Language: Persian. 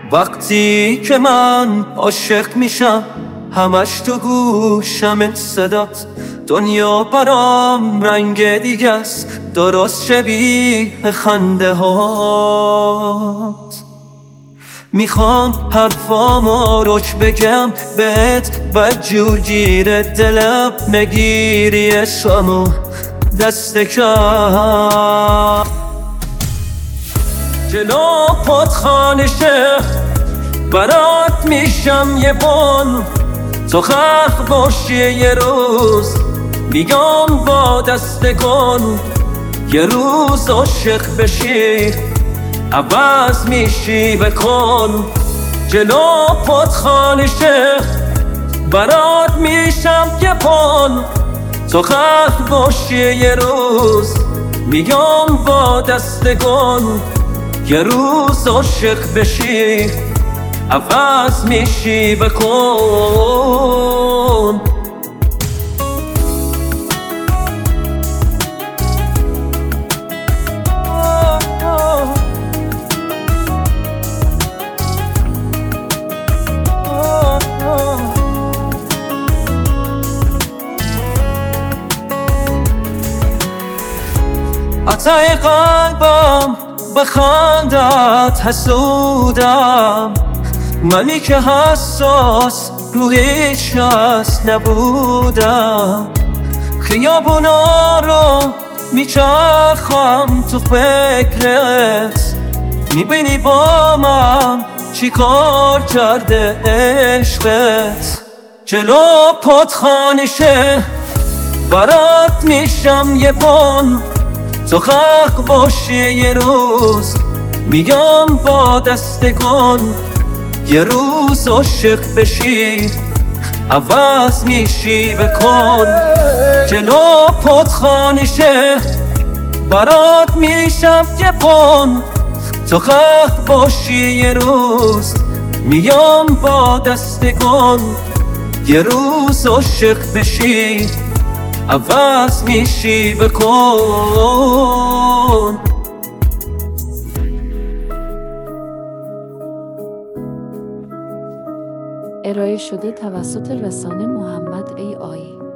وقتی که من عاشق میشم همش تو گوشم صدات، دنیا برام رنگ دیگه است، درست شبیه خنده هات. میخوام حرفامو روش بگم بهت، بدجور گیر دلم نگیری عشقمو دست کم. جلو پتخانه شهر برات میشم یه بن، تو خلق باشی یه روز میگم با دست کن. یه روز عاشق بشی عوض میشی بکن. جلو پتخانه شهر برات میشم یه بن، تو خلق باشی یه روز میگم با دست کن. یه روز عاشق بشی عوض میشی بکن. عطای قلبم بخندت حسودم، منی که حساس رو هیچ کس نبودم. خیابونا رو میچرخم تو فکرت، میبینی با من چی کار کرده عشقت. جلو پتخانه شه برات میشم یه بن، تو خلق باشی یه روز میگم با دست کن. یه روز عاشق بشی عوض میشی بکن. جلو پتخانه شهر برات میشم یه بن، تو خلق باشی یه روز میگم با دست کن. یه روز عاشق بشی عوض میشی بکن. ارائه شده توسط رسانه محمد ای آی.